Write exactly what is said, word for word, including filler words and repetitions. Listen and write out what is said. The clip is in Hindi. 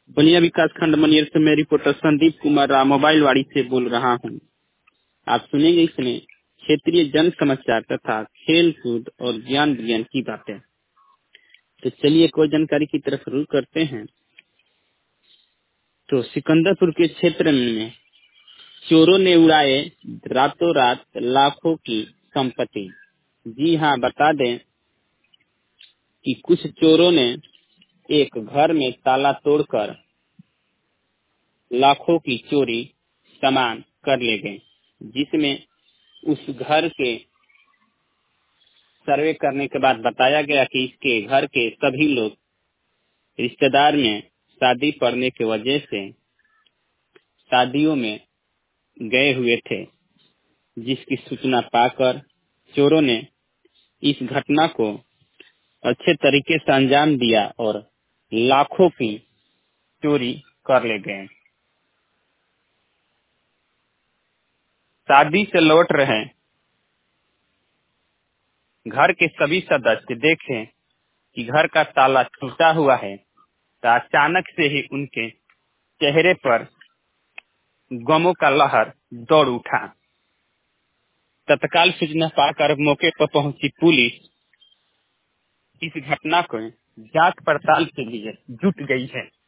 बलिया विकास खंड मनियर से मैं रिपोर्टर संदीप कुमार राव मोबाइल वाड़ी से बोल रहा हूँ। आप सुनेंगे इसमें क्षेत्रीय जन समाचार तथा खेल कूद और ज्ञान विज्ञान की बातें। तो चलिए कोई जानकारी की तरफ रुख करते हैं। तो सिकंदरपुर के क्षेत्र में चोरों ने उड़ाए रातों रात लाखों की संपत्ति। जी हाँ, बता दें कि कुछ चोरों ने एक घर में ताला तोड़कर लाखों की चोरी सामान कर ले गए, जिसमें उस घर के सर्वे करने के बाद बताया गया कि इसके घर के सभी लोग रिश्तेदार में शादी पड़ने की वजह से शादियों में गए हुए थे, जिसकी सूचना पाकर चोरों ने इस घटना को अच्छे तरीके से अंजाम दिया और लाखों की चोरी कर ले गए। शादी से लौट रहे घर के सभी सदस्य देखे कि घर का ताला टूटा हुआ है, तो अचानक से ही उनके चेहरे पर गमों का लहर दौड़ उठा। तत्काल सूचना पाकर मौके पर पहुंची पुलिस इस घटना को जांच पड़ताल के लिए जुट गई है।